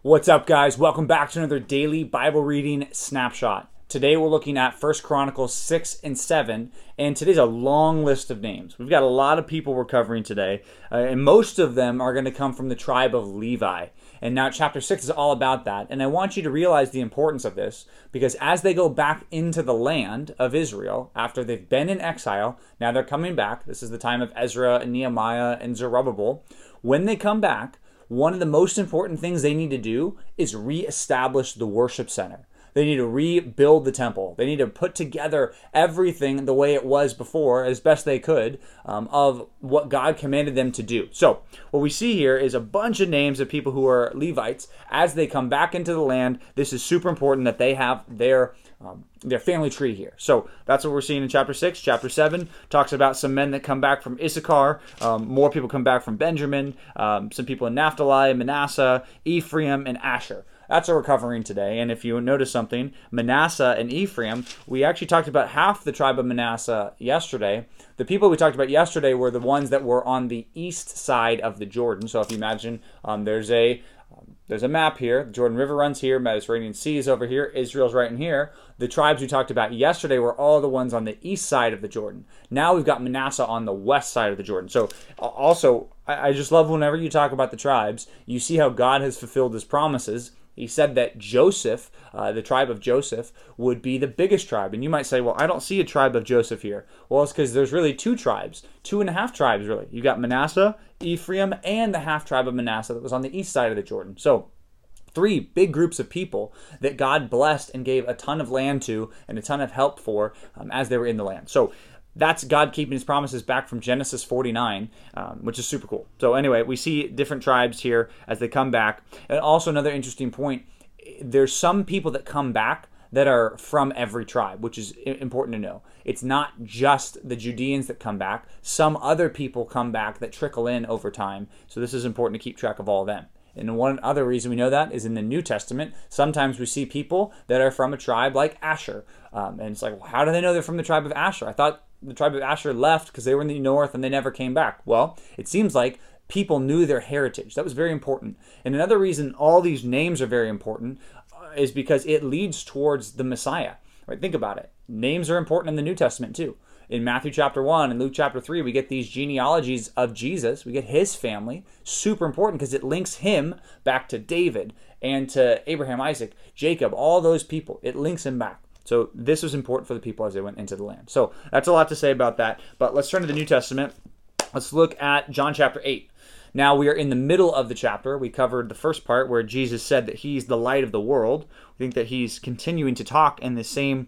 What's up, guys? Welcome back to another daily Bible reading snapshot. Today we're looking at 1 Chronicles 6 and 7, and today's a long list of names. We've got a lot of people we're covering today, and most of them are going to come from the tribe of Levi. And now chapter 6 is all about that, and I want you to realize the importance of this, because as they go back into the land of Israel, after they've been in exile, now they're coming back. This is the time of Ezra and Nehemiah and Zerubbabel. When they come back, one of the most important things they need to do is reestablish the worship center. They need to rebuild the temple. They need to put together everything the way it was before, as best they could, of what God commanded them to do. So what we see here is a bunch of names of people who are Levites. As they come back into the land, this is super important that they have their family tree here. So that's what we're seeing in chapter 6. Chapter 7 talks about some men that come back from Issachar. More people come back from Benjamin. Some people in Naphtali, Manasseh, Ephraim, and Asher. That's what we're covering today. And if you notice something, Manasseh and Ephraim, we actually talked about half the tribe of Manasseh yesterday. The people we talked about yesterday were the ones that were on the east side of the Jordan. So if you imagine, there's a map here. The Jordan River runs here. Mediterranean Sea is over here. Israel's right in here. The tribes we talked about yesterday were all the ones on the east side of the Jordan. Now we've got Manasseh on the west side of the Jordan. So also, I just love whenever you talk about the tribes, you see how God has fulfilled his promises. He said that Joseph, the tribe of Joseph, would be the biggest tribe. And you might say, well, I don't see a tribe of Joseph here. Well, it's because there's really two tribes, 2.5 tribes, really. You got Manasseh, Ephraim, and the half tribe of Manasseh that was on the east side of the Jordan. So 3 big groups of people that God blessed and gave a ton of land to and a ton of help for as they were in the land. So that's God keeping his promises back from Genesis 49, which is super cool. So anyway, we see different tribes here as they come back. And also another interesting point, there's some people that come back that are from every tribe, which is important to know. It's not just the Judeans that come back. Some other people come back that trickle in over time. So this is important to keep track of all of them. And one other reason we know that is in the New Testament, sometimes we see people that are from a tribe like Asher. And it's like, well, how do they know they're from the tribe of Asher? I thought the tribe of Asher left because they were in the north and they never came back. Well, it seems like people knew their heritage. That was very important. And another reason all these names are very important is because it leads towards the Messiah. Right? Think about it. Names are important in the New Testament too. In Matthew chapter 1 and Luke chapter 3, we get these genealogies of Jesus. We get his family. Super important because it links him back to David and to Abraham, Isaac, Jacob, all those people. It links him back. So this was important for the people as they went into the land. So that's a lot to say about that. But let's turn to the New Testament. Let's look at John chapter 8. Now we are in the middle of the chapter. We covered the first part where Jesus said that he's the light of the world. We think that he's continuing to talk in the same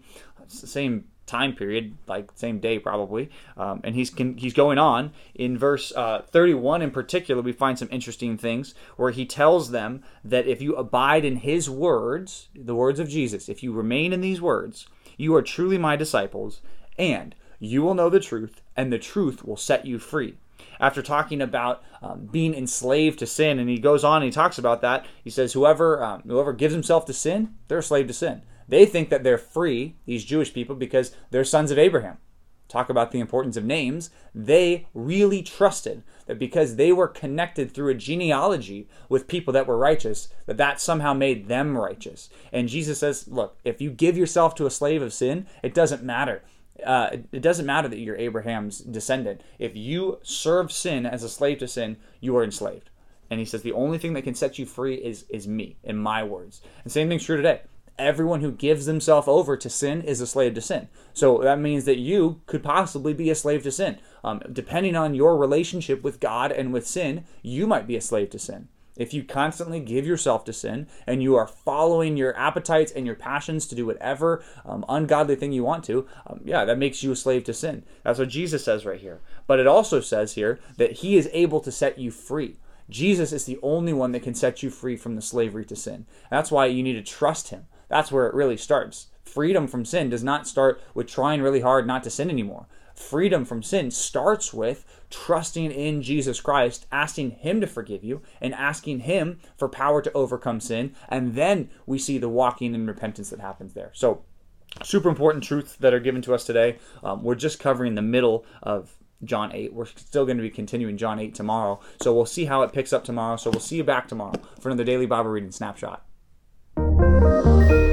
time period, like same day probably, and he's going on. In verse 31 in particular, we find some interesting things where he tells them that if you abide in his words, the words of Jesus, if you remain in these words, you are truly my disciples, and you will know the truth, and the truth will set you free. After talking about being enslaved to sin, and he goes on and he talks about that, he says, whoever gives himself to sin, they're a slave to sin. They think that they're free, these Jewish people, because they're sons of Abraham. Talk about the importance of names. They really trusted that because they were connected through a genealogy with people that were righteous, that somehow made them righteous. And Jesus says, look, if you give yourself to a slave of sin, it doesn't matter. It doesn't matter that you're Abraham's descendant. If you serve sin as a slave to sin, you are enslaved. And he says the only thing that can set you free is me, in my words. And same thing's true today. Everyone who gives themselves over to sin is a slave to sin. So that means that you could possibly be a slave to sin. Depending on your relationship with God and with sin, you might be a slave to sin. If you constantly give yourself to sin and you are following your appetites and your passions to do whatever ungodly thing you want to, that makes you a slave to sin. That's what Jesus says right here. But it also says here that he is able to set you free. Jesus is the only one that can set you free from the slavery to sin. That's why you need to trust him. That's where it really starts. Freedom from sin does not start with trying really hard not to sin anymore. Freedom from sin starts with trusting in Jesus Christ, asking him to forgive you, and asking him for power to overcome sin. And then we see the walking in repentance that happens there. So super important truths that are given to us today. We're just covering the middle of John 8. We're still going to be continuing John 8 tomorrow. So we'll see how it picks up tomorrow. So we'll see you back tomorrow for another daily Bible reading snapshot.